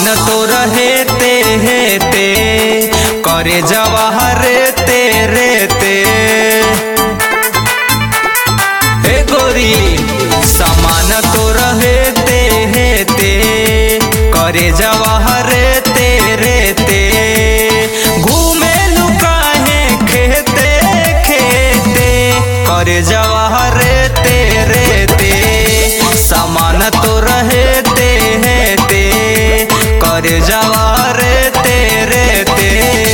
सामान तो रहते हेते करे जवाहर तेरे ते हे गोरी सामान तो रहते हेते करे जवाहर तेरे ते घूमे लुकाहे खेते खेते करे जवाहर तेरे ते सामान तो रहते हेते करे जवाहर तेरे ते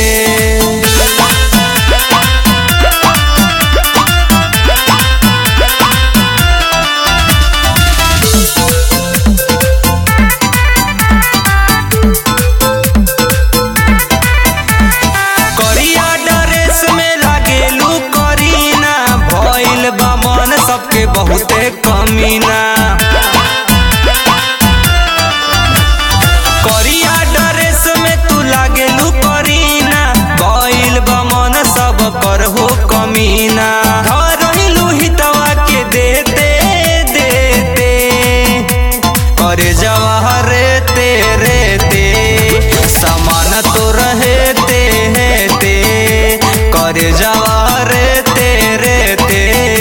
सबके बहुते कमीना करिया ड्रेस में तू लागेलू करीना भइल बा मन सब कर हो कमीना धरहिलू हितवा के देते देते करे जवाहर तेरे ते सामान तो रहते हेते करे जवाहर तेरे ते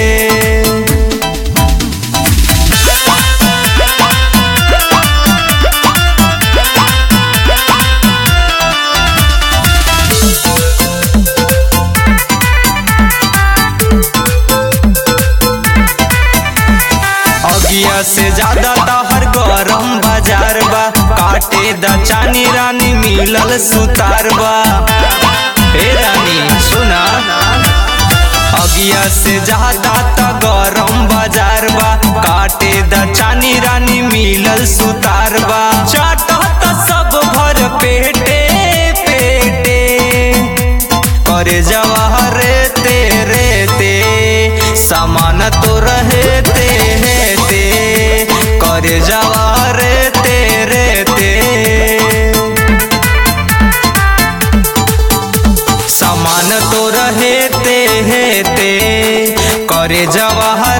अगिया से ज्यादा तहर गरम बाजार बा काटे दा चानी रानी मिलल सुतार बा हे रानी सुना अगिया से ज्यादा त गरम बाजार बा काटे दा चानी रानी मिलल सुतार बा चाटत सब भर पेटे पेटे करे जवाहर तेरे ते सामान तो रहते हेते करे जवाहर तेरे ते सामान तो रहते हेते करे जवाहर